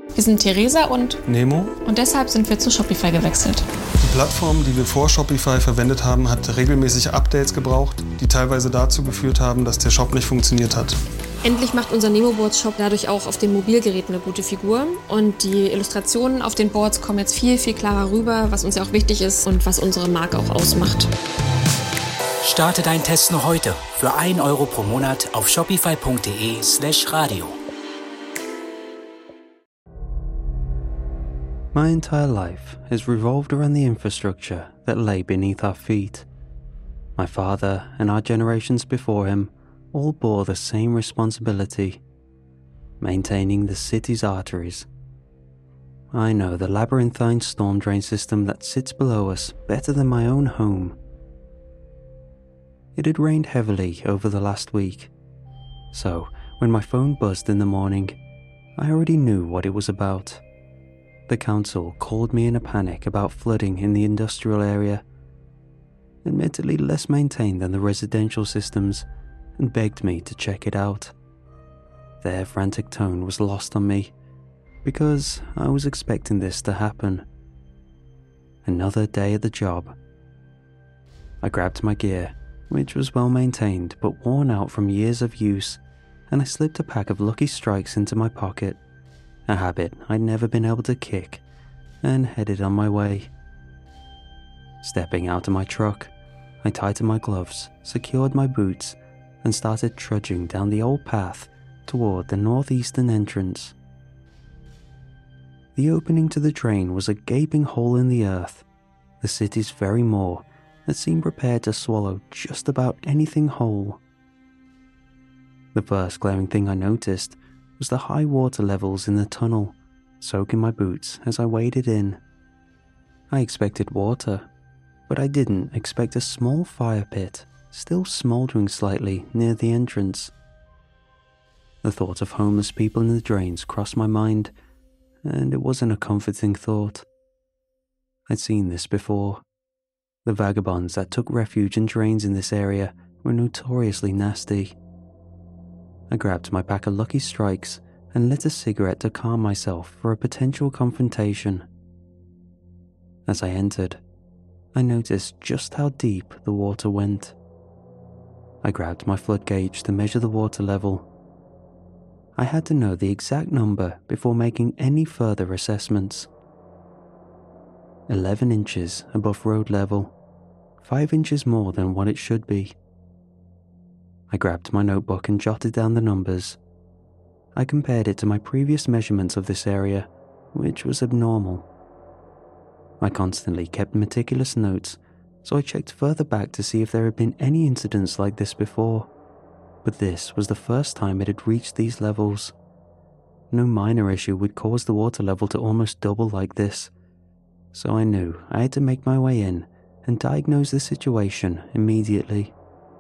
Wir sind Theresa und Nemo. Und deshalb sind wir zu Shopify gewechselt. Die Plattform, die wir vor Shopify verwendet haben, hat regelmäßig Updates gebraucht, die teilweise dazu geführt haben, dass der Shop nicht funktioniert hat. Endlich macht unser Nemo-Boards-Shop dadurch auch auf den Mobilgeräten eine gute Figur. Und die Illustrationen auf den Boards kommen jetzt viel, viel klarer rüber, was uns ja auch wichtig ist und was unsere Marke auch ausmacht. Starte deinen Test noch heute für 1 Euro pro Monat auf shopify.de/radio. My entire life has revolved around the infrastructure that lay beneath our feet. My father and our generations before him all bore the same responsibility, maintaining the city's arteries. I know the labyrinthine storm drain system that sits below us better than my own home. It had rained heavily over the last week, so when my phone buzzed in the morning, I already knew what it was about. The council called me in a panic about flooding in the industrial area, admittedly less maintained than the residential systems, and begged me to check it out. Their frantic tone was lost on me, because I was expecting this to happen. Another day at the job. I grabbed my gear, which was well maintained but worn out from years of use, and I slipped a pack of Lucky Strikes into my pocket, a habit I'd never been able to kick, and headed on my way. Stepping out of my truck, I tightened my gloves, secured my boots, and started trudging down the old path toward the northeastern entrance. The opening to the drain was a gaping hole in the earth, the city's very maw that seemed prepared to swallow just about anything whole. The first glaring thing I noticed was the high water levels in the tunnel, soaking my boots as I waded in. I expected water, but I didn't expect a small fire pit, still smouldering slightly near the entrance. The thought of homeless people in the drains crossed my mind, and it wasn't a comforting thought. I'd seen this before. The vagabonds that took refuge in drains in this area were notoriously nasty. I grabbed my pack of Lucky Strikes and lit a cigarette to calm myself for a potential confrontation. As I entered, I noticed just how deep the water went. I grabbed my flood gauge to measure the water level. I had to know the exact number before making any further assessments. 11 inches above road level, 5 inches more than what it should be. I grabbed my notebook and jotted down the numbers. I compared it to my previous measurements of this area, which was abnormal. I constantly kept meticulous notes, so I checked further back to see if there had been any incidents like this before, but this was the first time it had reached these levels. No minor issue would cause the water level to almost double like this, so I knew I had to make my way in and diagnose the situation immediately.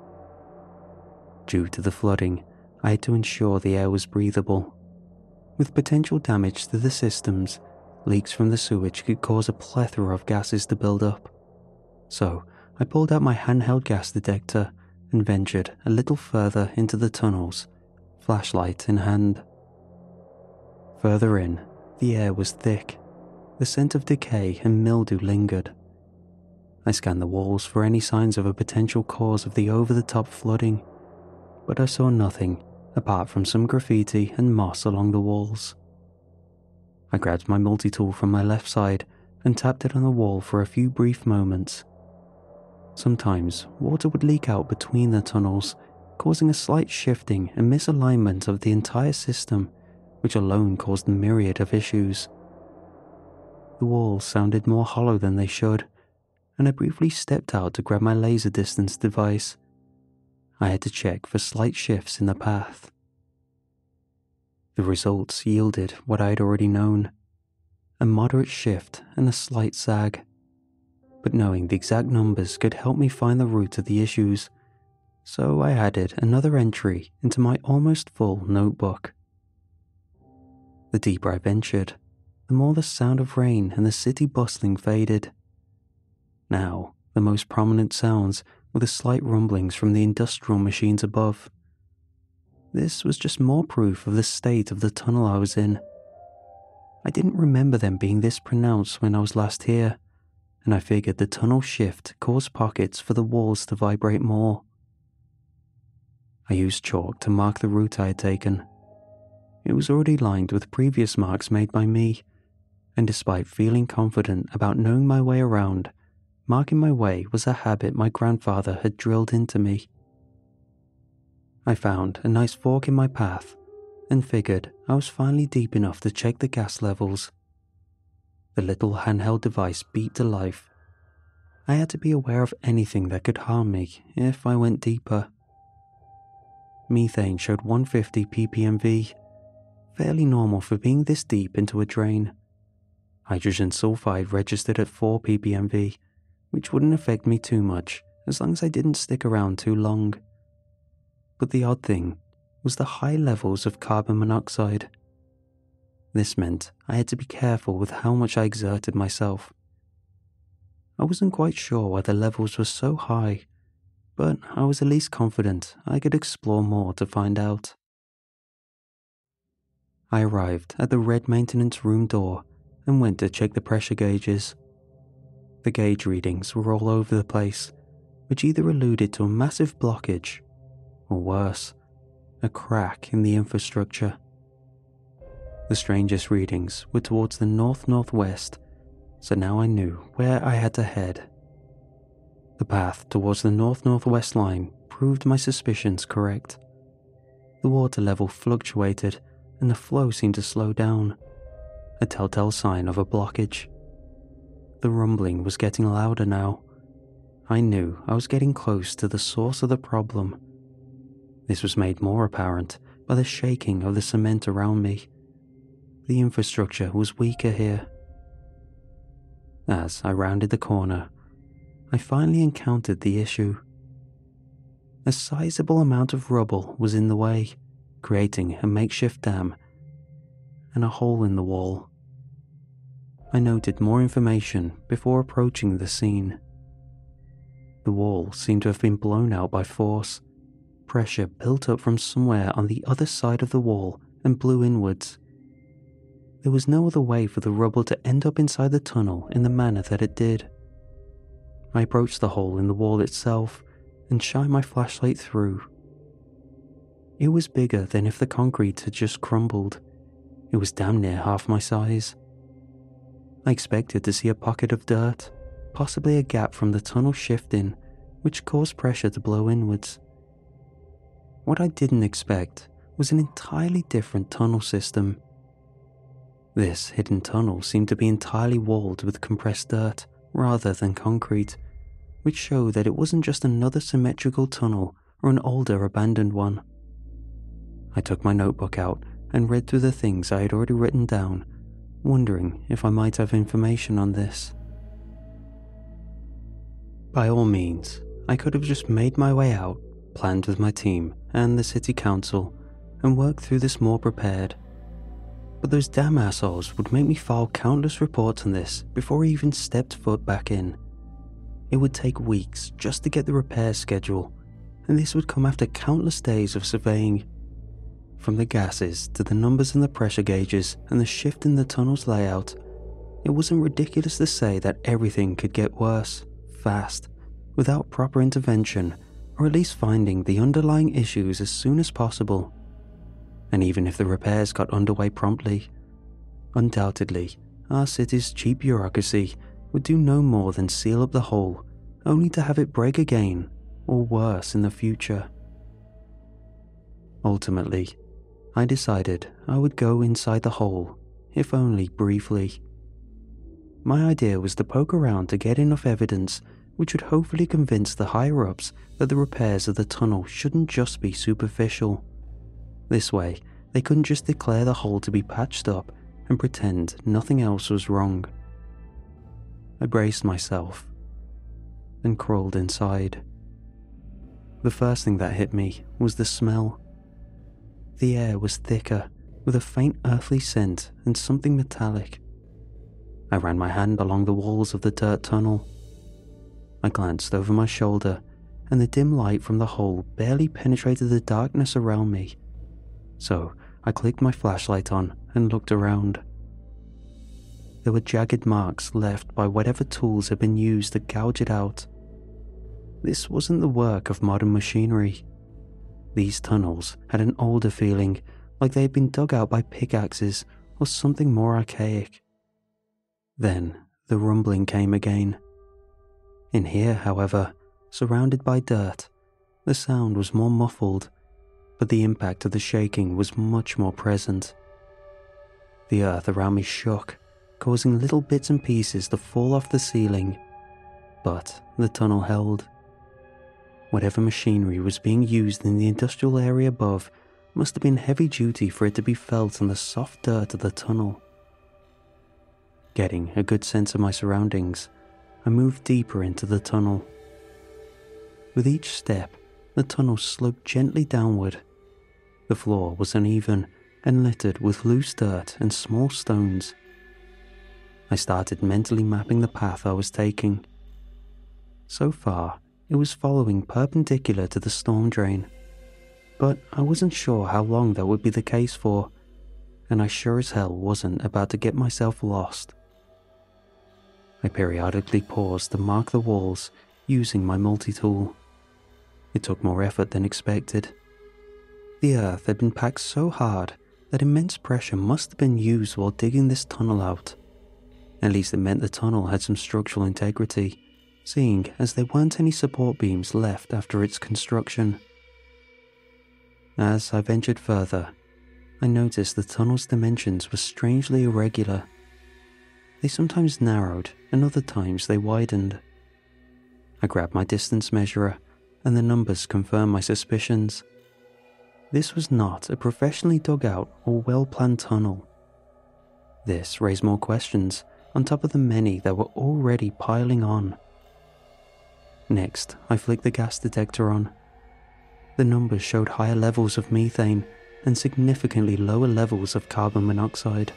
Due to the flooding, I had to ensure the air was breathable. With potential damage to the systems, leaks from the sewage could cause a plethora of gases to build up. So I pulled out my handheld gas detector and ventured a little further into the tunnels, flashlight in hand. Further in, the air was thick. The scent of decay and mildew lingered. I scanned the walls for any signs of a potential cause of the over-the-top flooding, but I saw nothing apart from some graffiti and moss along the walls. I grabbed my multi-tool from my left side and tapped it on the wall for a few brief moments. Sometimes water would leak out between the tunnels, causing a slight shifting and misalignment of the entire system, which alone caused a myriad of issues. The walls sounded more hollow than they should, and I briefly stepped out to grab my laser distance device. I had to check for slight shifts in the path. The results yielded what I had already known, a moderate shift and a slight sag. But knowing the exact numbers could help me find the root of the issues, so I added another entry into my almost full notebook. The deeper I ventured, the more the sound of rain and the city bustling faded. Now, the most prominent sounds were the slight rumblings from the industrial machines above. This was just more proof of the state of the tunnel I was in. I didn't remember them being this pronounced when I was last here, and I figured the tunnel shift caused pockets for the walls to vibrate more. I used chalk to mark the route I had taken. It was already lined with previous marks made by me, and despite feeling confident about knowing my way around, marking my way was a habit my grandfather had drilled into me. I found a nice fork in my path and figured I was finally deep enough to check the gas levels. The little handheld device beat to life. I had to be aware of anything that could harm me if I went deeper. Methane showed 150 ppmv, fairly normal for being this deep into a drain. Hydrogen sulfide registered at 4 ppmv, which wouldn't affect me too much as long as I didn't stick around too long. But the odd thing was the high levels of carbon monoxide. This meant I had to be careful with how much I exerted myself. I wasn't quite sure why the levels were so high, but I was at least confident I could explore more to find out. I arrived at the red maintenance room door and went to check the pressure gauges. The gauge readings were all over the place, which either alluded to a massive blockage, or worse, a crack in the infrastructure. The strangest readings were towards the north-northwest, so now I knew where I had to head. The path towards the north-northwest line proved my suspicions correct. The water level fluctuated and the flow seemed to slow down, a telltale sign of a blockage. The rumbling was getting louder now. I knew I was getting close to the source of the problem. This was made more apparent by the shaking of the cement around me. The infrastructure was weaker here. As I rounded the corner, I finally encountered the issue. A sizable amount of rubble was in the way, creating a makeshift dam and a hole in the wall. I noted more information before approaching the scene. The wall seemed to have been blown out by force. Pressure built up from somewhere on the other side of the wall and blew inwards. There was no other way for the rubble to end up inside the tunnel in the manner that it did. I approached the hole in the wall itself and shined my flashlight through. It was bigger than if the concrete had just crumbled. It was damn near half my size. I expected to see a pocket of dirt, possibly a gap from the tunnel shifting, which caused pressure to blow inwards. What I didn't expect was an entirely different tunnel system. This hidden tunnel seemed to be entirely walled with compressed dirt rather than concrete, which showed that it wasn't just another symmetrical tunnel or an older abandoned one. I took my notebook out and read through the things I had already written down, wondering if I might have information on this. By all means, I could have just made my way out, planned with my team and the city council, and worked through this more prepared. But those damn assholes would make me file countless reports on this before I even stepped foot back in. It would take weeks just to get the repair schedule, and this would come after countless days of surveying. From the gases to the numbers in the pressure gauges and the shift in the tunnel's layout, it wasn't ridiculous to say that everything could get worse, fast, without proper intervention, or at least finding the underlying issues as soon as possible. And even if the repairs got underway promptly, undoubtedly, our city's cheap bureaucracy would do no more than seal up the hole, only to have it break again, or worse in the future. Ultimately, I decided I would go inside the hole, if only briefly. My idea was to poke around to get enough evidence which would hopefully convince the higher-ups that the repairs of the tunnel shouldn't just be superficial. This way, they couldn't just declare the hole to be patched up and pretend nothing else was wrong. I braced myself and crawled inside. The first thing that hit me was the smell. The air was thicker, with a faint earthly scent and something metallic. I ran my hand along the walls of the dirt tunnel. I glanced over my shoulder, and the dim light from the hole barely penetrated the darkness around me. So I clicked my flashlight on and looked around. there were jagged marks left by whatever tools had been used to gouge it out. This wasn't the work of modern machinery. These tunnels had an older feeling, like they had been dug out by pickaxes or something more archaic. Then the rumbling came again. In here, however, surrounded by dirt, the sound was more muffled, but the impact of the shaking was much more present. The earth around me shook, causing little bits and pieces to fall off the ceiling, but the tunnel held. Whatever machinery was being used in the industrial area above must have been heavy duty for it to be felt on the soft dirt of the tunnel. Getting a good sense of my surroundings, I moved deeper into the tunnel. With each step, the tunnel sloped gently downward. The floor was uneven and littered with loose dirt and small stones. I started mentally mapping the path I was taking. So far, it was following perpendicular to the storm drain, but I wasn't sure how long that would be the case for, and I sure as hell wasn't about to get myself lost. I periodically paused to mark the walls using my multi-tool. It took more effort than expected. The earth had been packed so hard that immense pressure must have been used while digging this tunnel out. At least it meant the tunnel had some structural integrity, seeing as there weren't any support beams left after its construction. As I ventured further, I noticed the tunnel's dimensions were strangely irregular. They sometimes narrowed and other times they widened. I grabbed my distance measurer and the numbers confirmed my suspicions. This was not a professionally dug out or well-planned tunnel. This raised more questions on top of the many that were already piling on. Next, I flicked the gas detector on. The numbers showed higher levels of methane and significantly lower levels of carbon monoxide.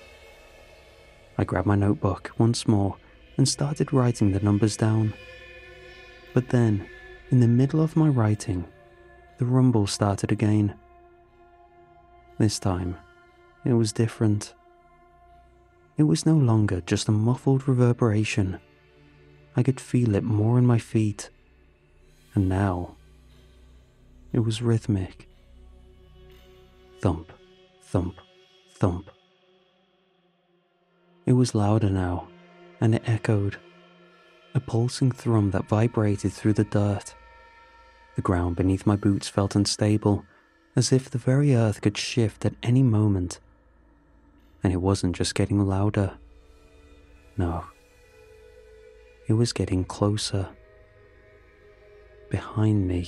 I grabbed my notebook once more and started writing the numbers down. But then, in the middle of my writing, the rumble started again. This time, it was different. It was no longer just a muffled reverberation. I could feel it more in my feet. And now, it was rhythmic. Thump, thump, thump. It was louder now, and it echoed. A pulsing thrum that vibrated through the dirt. The ground beneath my boots felt unstable, as if the very earth could shift at any moment. And it wasn't just getting louder. No. It was getting closer. Behind me.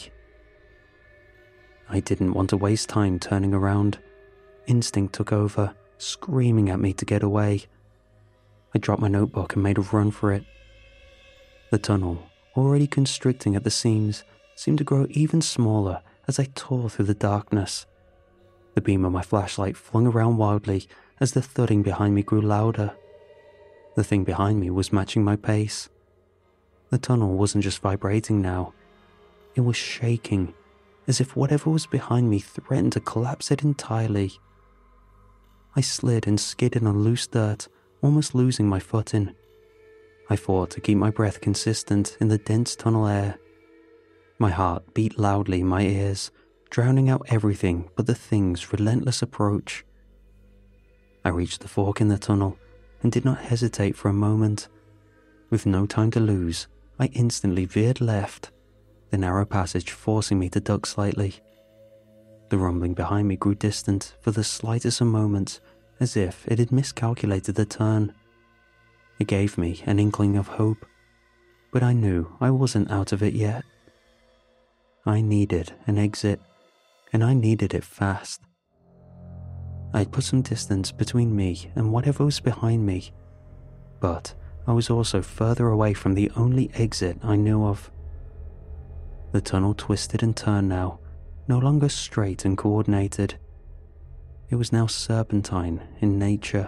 I didn't want to waste time turning around. Instinct took over, screaming at me to get away. I dropped my notebook and made a run for it. The tunnel, already constricting at the seams, seemed to grow even smaller as I tore through the darkness. The beam of my flashlight flung around wildly as the thudding behind me grew louder. The thing behind me was matching my pace. The tunnel wasn't just vibrating now. It was shaking, as if whatever was behind me threatened to collapse it entirely. I slid and skidded on loose dirt, almost losing my footing. I fought to keep my breath consistent in the dense tunnel air. My heart beat loudly in my ears, drowning out everything but the thing's relentless approach. I reached the fork in the tunnel and did not hesitate for a moment. With no time to lose, I instantly veered left, the narrow passage forcing me to duck slightly. The rumbling behind me grew distant for the slightest of moments, as if it had miscalculated the turn. It gave me an inkling of hope, but I knew I wasn't out of it yet. I needed an exit, and I needed it fast. I had put some distance between me and whatever was behind me, but I was also further away from the only exit I knew of. The tunnel twisted and turned now, no longer straight and coordinated. It was now serpentine in nature.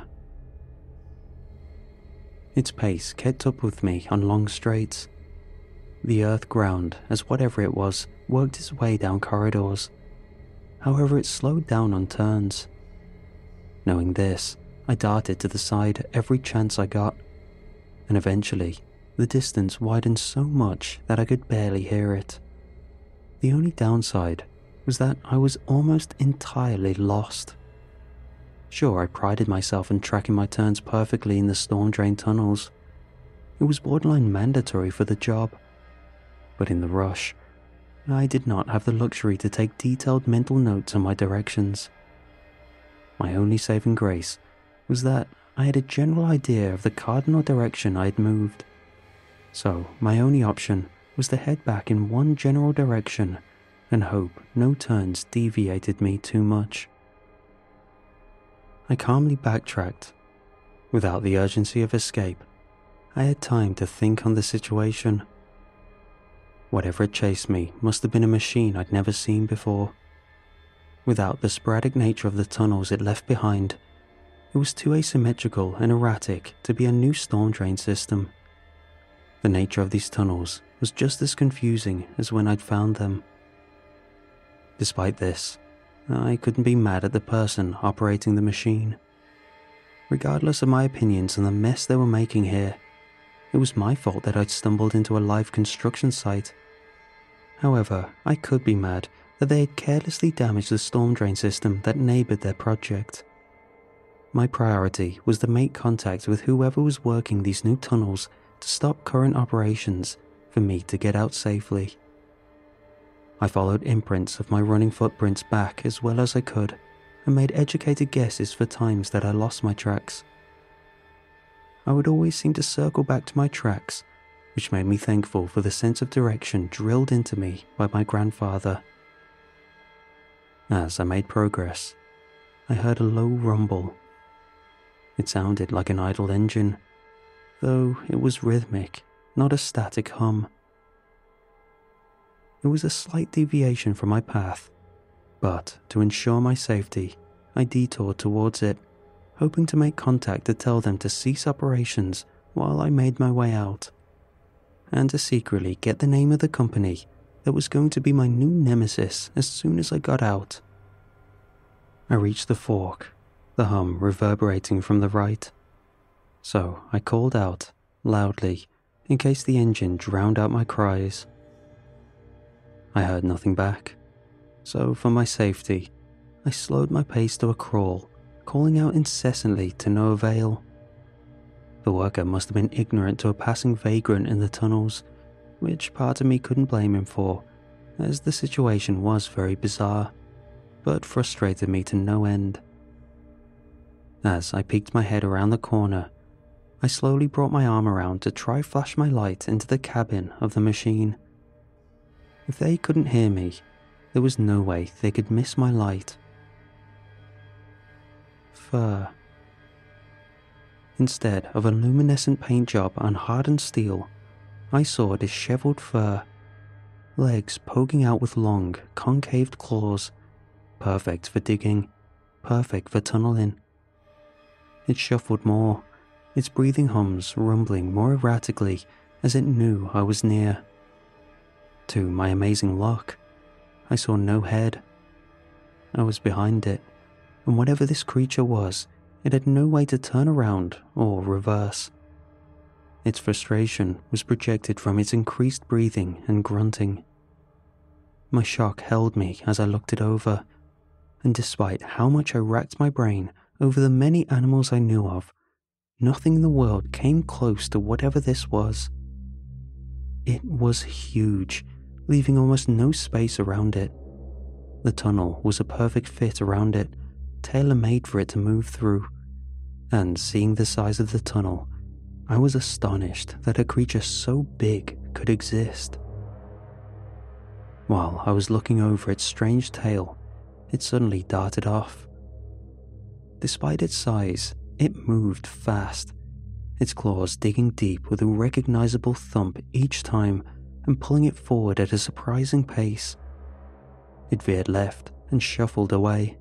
Its pace kept up with me on long straights. The earth ground as whatever it was worked its way down corridors. However, it slowed down on turns. Knowing this, I darted to the side every chance I got, and eventually the distance widened so much that I could barely hear it. The only downside was that I was almost entirely lost. Sure, I prided myself on tracking my turns perfectly in the storm drain tunnels. It was borderline mandatory for the job. But in the rush, I did not have the luxury to take detailed mental notes on my directions. My only saving grace was that I had a general idea of the cardinal direction I had moved. So my only option was to head back in one general direction and hope no turns deviated me too much. I calmly backtracked. Without the urgency of escape, I had time to think on the situation. Whatever had chased me must have been a machine I'd never seen before. Without the sporadic nature of the tunnels it left behind, it was too asymmetrical and erratic to be a new storm drain system. The nature of these tunnels was just as confusing as when I'd found them. Despite this, I couldn't be mad at the person operating the machine. Regardless of my opinions on the mess they were making here, it was my fault that I'd stumbled into a live construction site. However, I could be mad that they had carelessly damaged the storm drain system that neighboured their project. My priority was to make contact with whoever was working these new tunnels to stop current operations for me to get out safely. I followed imprints of my running footprints back as well as I could and made educated guesses for times that I lost my tracks. I would always seem to circle back to my tracks, which made me thankful for the sense of direction drilled into me by my grandfather. As I made progress, I heard a low rumble. It sounded like an idle engine, though it was rhythmic, not a static hum. It was a slight deviation from my path, but to ensure my safety, I detoured towards it, hoping to make contact to tell them to cease operations while I made my way out, and to secretly get the name of the company that was going to be my new nemesis as soon as I got out. I reached the fork, the hum reverberating from the right, so I called out, loudly, in case the engine drowned out my cries. I heard nothing back, so for my safety, I slowed my pace to a crawl, calling out incessantly to no avail. The worker must have been ignorant to a passing vagrant in the tunnels, which part of me couldn't blame him for, as the situation was very bizarre, but frustrated me to no end. As I peeked my head around the corner, I slowly brought my arm around to try flash my light into the cabin of the machine. If they couldn't hear me, there was no way they could miss my light. Fur. Instead of a luminescent paint job on hardened steel, I saw disheveled fur, legs poking out with long, concaved claws, perfect for digging, perfect for tunneling. It shuffled more, its breathing hums rumbling more erratically as it knew I was near. To my amazing luck, I saw no head. I was behind it, and whatever this creature was, it had no way to turn around or reverse. Its frustration was projected from its increased breathing and grunting. My shock held me as I looked it over, and despite how much I racked my brain over the many animals I knew of, nothing in the world came close to whatever this was. It was huge, leaving almost no space around it. The tunnel was a perfect fit around it, tailor-made for it to move through, and seeing the size of the tunnel, I was astonished that a creature so big could exist. While I was looking over its strange tail, it suddenly darted off. Despite its size, it moved fast, its claws digging deep with a recognizable thump each time and pulling it forward at a surprising pace. It veered left and shuffled away.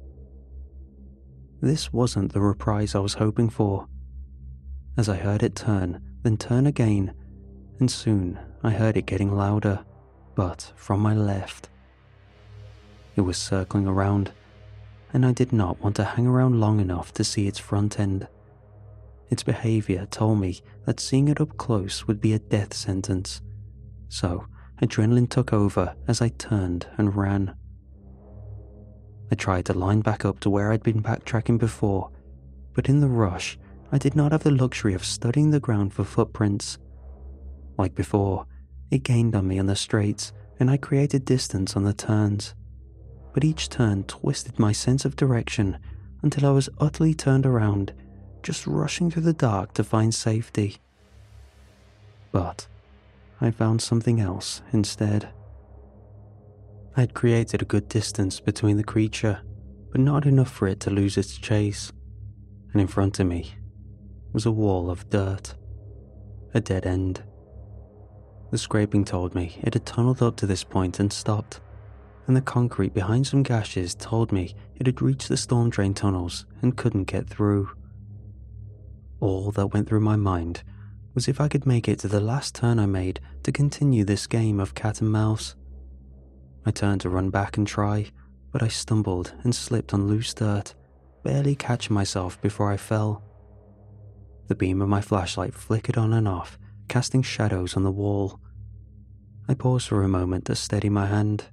This wasn't the reprise I was hoping for, as I heard it turn, then turn again, and soon I heard it getting louder, but from my left. It was circling around, and I did not want to hang around long enough to see its front end. Its behavior told me that seeing it up close would be a death sentence, so adrenaline took over as I turned and ran. I tried to line back up to where I'd been backtracking before, but in the rush, I did not have the luxury of studying the ground for footprints. Like before, it gained on me on the straights, and I created distance on the turns. But each turn twisted my sense of direction until I was utterly turned around, just rushing through the dark to find safety. But I found something else instead. I had created a good distance between the creature, but not enough for it to lose its chase, and in front of me was a wall of dirt, a dead end. The scraping told me it had tunneled up to this point and stopped, and the concrete behind some gashes told me it had reached the storm drain tunnels and couldn't get through. All that went through my mind was if I could make it to the last turn I made to continue this game of cat and mouse. I turned to run back and try, but I stumbled and slipped on loose dirt, barely catching myself before I fell. The beam of my flashlight flickered on and off, casting shadows on the wall. I paused for a moment to steady my hand.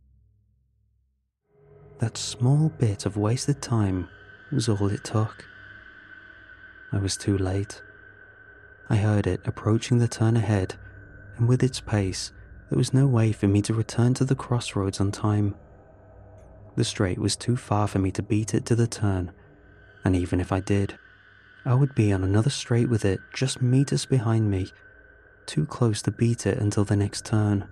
That small bit of wasted time was all it took. I was too late. I heard it approaching the turn ahead, and with its pace, there was no way for me to return to the crossroads on time. The straight was too far for me to beat it to the turn, and even if I did, I would be on another straight with it just meters behind me, too close to beat it until the next turn.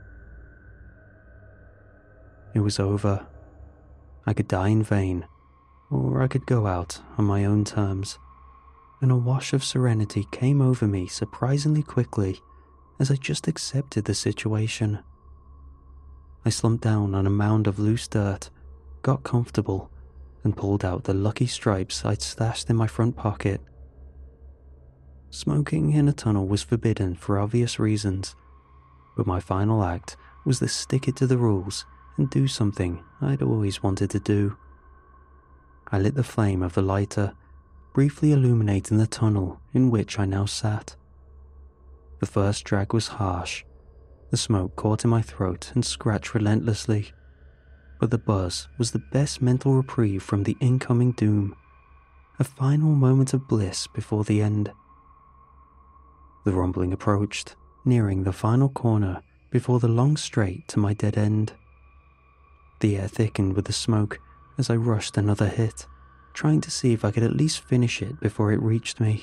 It was over. I could die in vain, or I could go out on my own terms, and a wash of serenity came over me surprisingly quickly as I just accepted the situation. I slumped down on a mound of loose dirt, got comfortable, and pulled out the lucky stripes I'd stashed in my front pocket. Smoking in a tunnel was forbidden for obvious reasons, but my final act was to stick it to the rules and do something I'd always wanted to do. I lit the flame of the lighter, briefly illuminating the tunnel in which I now sat. The first drag was harsh. The smoke caught in my throat and scratched relentlessly, but the buzz was the best mental reprieve from the incoming doom, a final moment of bliss before the end. The rumbling approached, nearing the final corner before the long straight to my dead end. The air thickened with the smoke as I rushed another hit, trying to see if I could at least finish it before it reached me.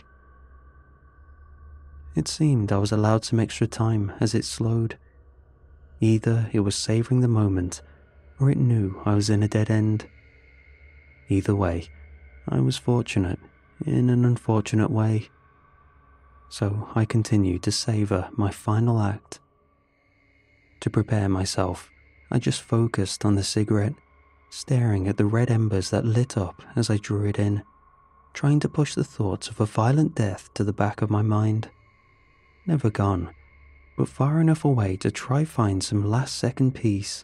It seemed I was allowed some extra time as it slowed. Either it was savoring the moment, or it knew I was in a dead end. Either way, I was fortunate in an unfortunate way. So I continued to savor my final act. To prepare myself, I just focused on the cigarette, staring at the red embers that lit up as I drew it in, trying to push the thoughts of a violent death to the back of my mind. Never gone, but far enough away to try find some last-second peace.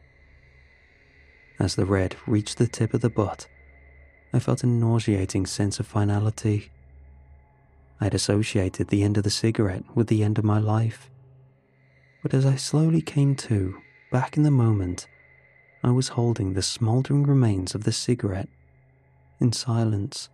As the red reached the tip of the butt, I felt a nauseating sense of finality. I had associated the end of the cigarette with the end of my life. But as I slowly came to, back in the moment, I was holding the smouldering remains of the cigarette, in silence.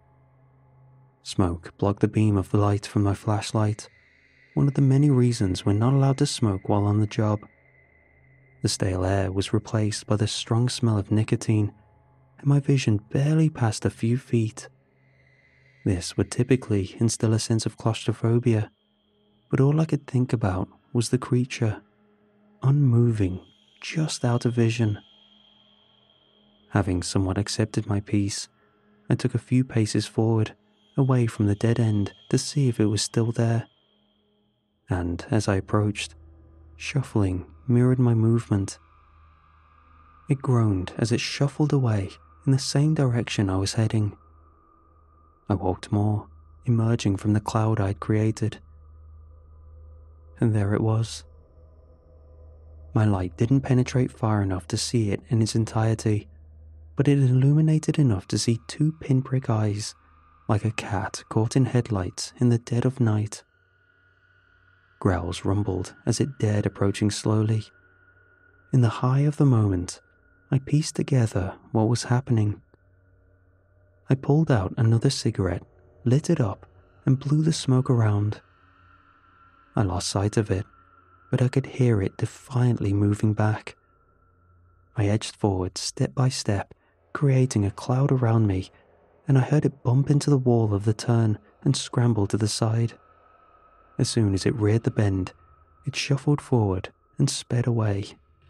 Smoke blocked the beam of the light from my flashlight, one of the many reasons we're not allowed to smoke while on the job. The stale air was replaced by the strong smell of nicotine, and my vision barely passed a few feet. This would typically instill a sense of claustrophobia, but all I could think about was the creature, unmoving, just out of vision. Having somewhat accepted my peace, I took a few paces forward, away from the dead end to see if it was still there. And as I approached, shuffling mirrored my movement. It groaned as it shuffled away in the same direction I was heading. I walked more, emerging from the cloud I'd created. And there it was. My light didn't penetrate far enough to see it in its entirety, but it illuminated enough to see two pinprick eyes, like a cat caught in headlights in the dead of night. Growls rumbled as it dared approaching slowly. In the high of the moment, I pieced together what was happening. I pulled out another cigarette, lit it up, and blew the smoke around. I lost sight of it, but I could hear it defiantly moving back. I edged forward step by step, creating a cloud around me, and I heard it bump into the wall of the turn and scramble to the side. As soon as it reared the bend, it shuffled forward and sped away.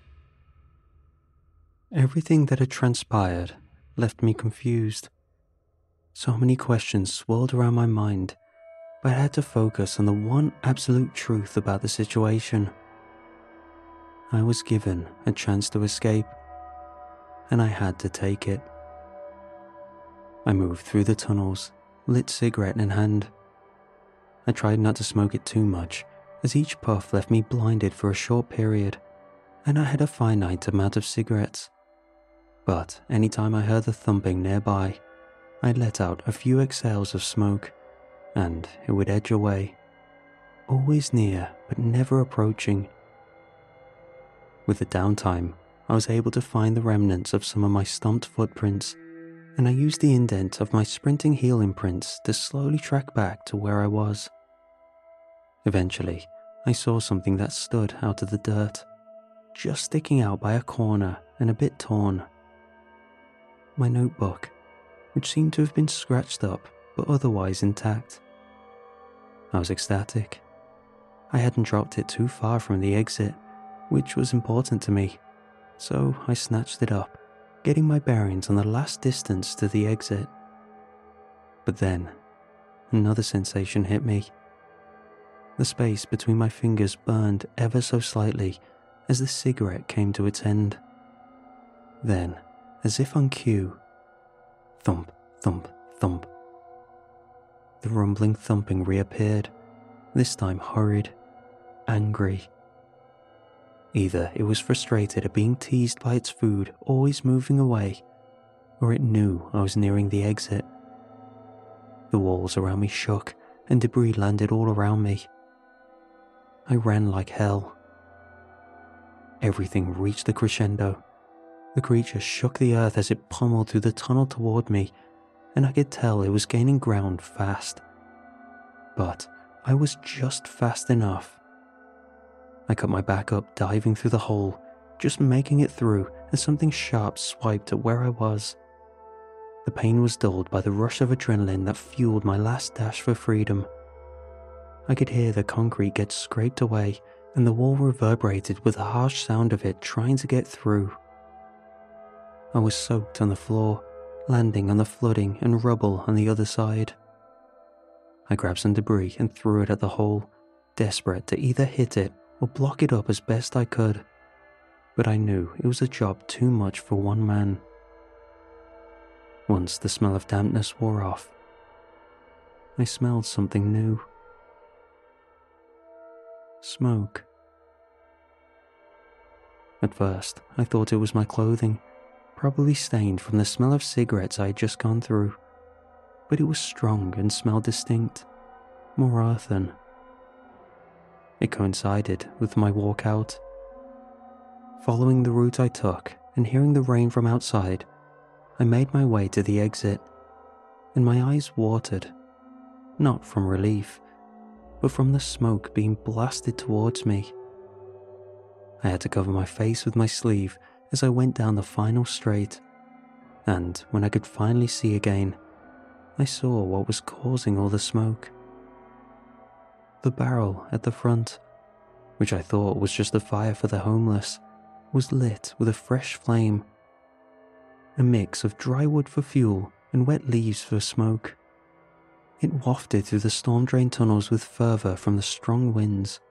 Everything that had transpired left me confused. So many questions swirled around my mind, but I had to focus on the one absolute truth about the situation. I was given a chance to escape, and I had to take it. I moved through the tunnels, lit cigarette in hand. I tried not to smoke it too much, as each puff left me blinded for a short period, and I had a finite amount of cigarettes. But anytime I heard the thumping nearby, I let out a few exhales of smoke, and it would edge away, always near but never approaching. With the downtime, I was able to find the remnants of some of my stomped footprints, and I used the indent of my sprinting heel imprints to slowly track back to where I was. Eventually, I saw something that stood out of the dirt, just sticking out by a corner and a bit torn. My notebook, which seemed to have been scratched up but otherwise intact. I was ecstatic. I hadn't dropped it too far from the exit, which was important to me, so I snatched it up, getting my bearings on the last distance to the exit. But then, another sensation hit me. The space between my fingers burned ever so slightly as the cigarette came to its end. Then, as if on cue, thump, thump, thump. The rumbling thumping reappeared, this time hurried, angry. Either it was frustrated at being teased by its food always moving away, or it knew I was nearing the exit. The walls around me shook and debris landed all around me. I ran like hell. Everything reached a crescendo. The creature shook the earth as it pummeled through the tunnel toward me, and I could tell it was gaining ground fast. But I was just fast enough. I cut my back up, diving through the hole, just making it through as something sharp swiped at where I was. The pain was dulled by the rush of adrenaline that fueled my last dash for freedom. I could hear the concrete get scraped away, and the wall reverberated with the harsh sound of it trying to get through. I was soaked on the floor, landing on the flooding and rubble on the other side. I grabbed some debris and threw it at the hole, desperate to either hit it or block it up as best I could. But I knew it was a job too much for one man. Once the smell of dampness wore off, I smelled something new. Smoke. At first, I thought it was my clothing, probably stained from the smell of cigarettes I had just gone through, but it was strong and smelled distinct, more earthen. It coincided with my walk out. Following the route I took and hearing the rain from outside, I made my way to the exit, and my eyes watered, not from relief, but from the smoke being blasted towards me. I had to cover my face with my sleeve as I went down the final straight, and when I could finally see again, I saw what was causing all the smoke. The barrel at the front, which I thought was just a fire for the homeless, was lit with a fresh flame, a mix of dry wood for fuel and wet leaves for smoke. It wafted through the storm-drained tunnels with fervour from the strong winds.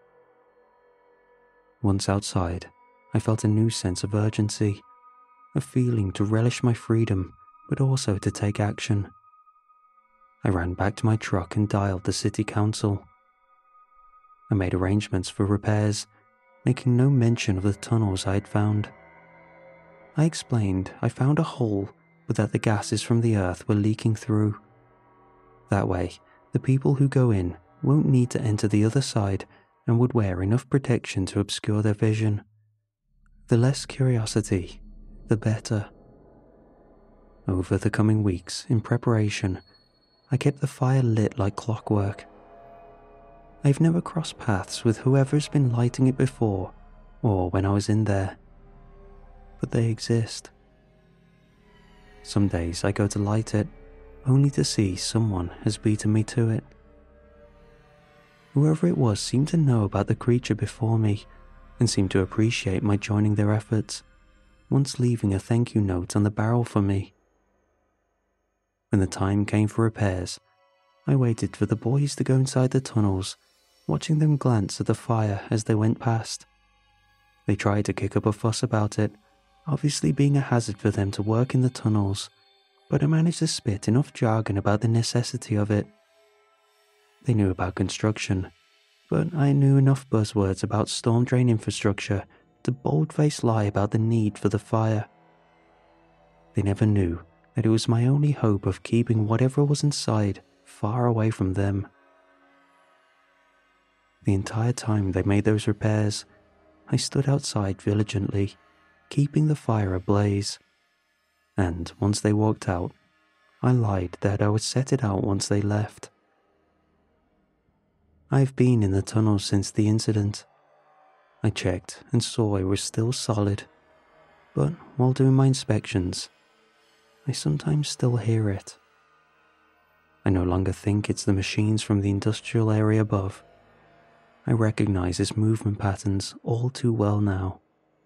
Once outside, I felt a new sense of urgency, a feeling to relish my freedom, but also to take action. I ran back to my truck and dialed the city council. I made arrangements for repairs, making no mention of the tunnels I had found. I explained I found a hole but that the gases from the earth were leaking through. That way, the people who go in won't need to enter the other side and would wear enough protection to obscure their vision. The less curiosity, the better. Over the coming weeks, in preparation, I kept the fire lit like clockwork. I've never crossed paths with whoever's been lighting it before or when I was in there, but they exist. Some days I go to light it, only to see someone has beaten me to it. Whoever it was seemed to know about the creature before me and seemed to appreciate my joining their efforts, once leaving a thank you note on the barrel for me. When the time came for repairs, I waited for the boys to go inside the tunnels, watching them glance at the fire as they went past. They tried to kick up a fuss about it, obviously being a hazard for them to work in the tunnels, but I managed to spit enough jargon about the necessity of it. They knew about construction, but I knew enough buzzwords about storm drain infrastructure to bold-faced lie about the need for the fire. They never knew that it was my only hope of keeping whatever was inside far away from them. The entire time they made those repairs, I stood outside vigilantly, keeping the fire ablaze. And once they walked out, I lied that I would set it out once they left. I've been in the tunnels since the incident. I checked and saw it was still solid, but while doing my inspections, I sometimes still hear it. I no longer think it's the machines from the industrial area above. I recognize its movement patterns all too well now.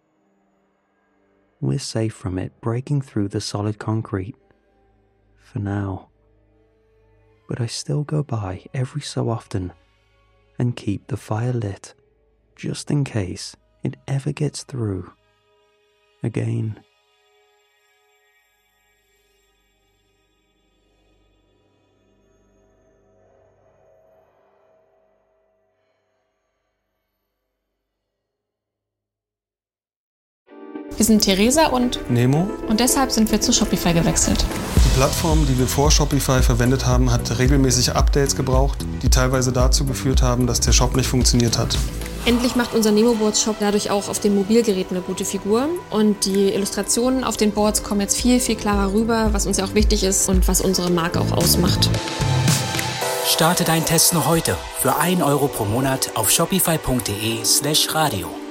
We're safe from it breaking through the solid concrete. For now. But I still go by every so often and keep the fire lit, just in case it ever gets through again. Wir sind Theresa und Nemo. Und deshalb sind wir zu Shopify gewechselt. Die Plattform, die wir vor Shopify verwendet haben, hat regelmäßig Updates gebraucht, die teilweise dazu geführt haben, dass der Shop nicht funktioniert hat. Endlich macht unser Nemo-Boards-Shop dadurch auch auf den Mobilgeräten eine gute Figur. Und die Illustrationen auf den Boards kommen jetzt viel, viel klarer rüber, was uns ja auch wichtig ist und was unsere Marke auch ausmacht. Starte deinen Test noch heute für 1 € pro Monat auf shopify.de/radio.